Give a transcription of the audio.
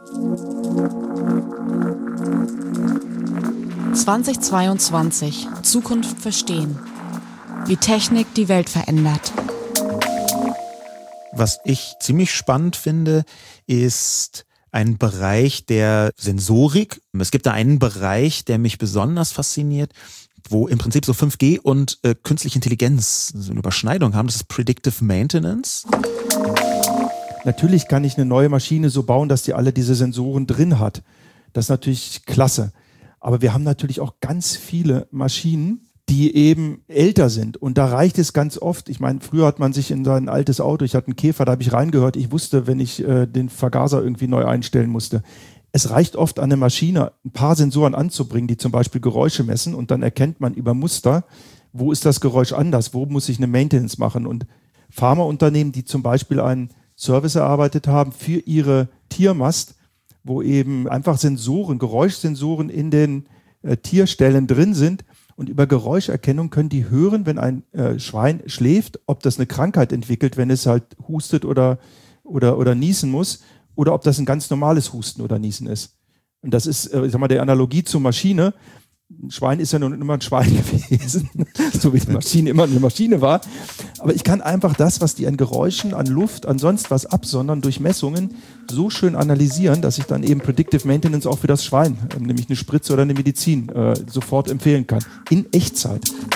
2022 Zukunft verstehen. Wie Technik die Welt verändert. Was ich ziemlich spannend finde, ist ein Bereich der Sensorik. Es gibt da einen Bereich, der mich besonders fasziniert, wo im Prinzip so 5G und künstliche Intelligenz so eine Überschneidung haben. Das ist Predictive Maintenance. Natürlich kann ich eine neue Maschine so bauen, dass die alle diese Sensoren drin hat. Das ist natürlich klasse. Aber wir haben natürlich auch ganz viele Maschinen, die eben älter sind. Und da reicht es ganz oft, ich meine, früher hat man sich in sein altes Auto, ich hatte einen Käfer, da habe ich reingehört, ich wusste, wenn ich den Vergaser irgendwie neu einstellen musste. Es reicht oft an der Maschine, ein paar Sensoren anzubringen, die zum Beispiel Geräusche messen und dann erkennt man über Muster, wo ist das Geräusch anders, wo muss ich eine Maintenance machen. Und Pharmaunternehmen, die zum Beispiel einen Service erarbeitet haben für ihre Tiermast, wo eben einfach Sensoren, Geräuschsensoren in den Tierställen drin sind und über Geräuscherkennung können die hören, wenn ein Schwein schläft, ob das eine Krankheit entwickelt, wenn es halt hustet oder niesen muss oder ob das ein ganz normales Husten oder Niesen ist. Und das ist, ich sag mal, der Analogie zur Maschine. Ein Schwein ist ja nun immer ein Schwein gewesen, so wie die Maschine immer eine Maschine war. Aber ich kann einfach das, was die an Geräuschen, an Luft, an sonst was absondern, durch Messungen so schön analysieren, dass ich dann eben Predictive Maintenance auch für das Schwein, nämlich eine Spritze oder eine Medizin, sofort empfehlen kann. In Echtzeit.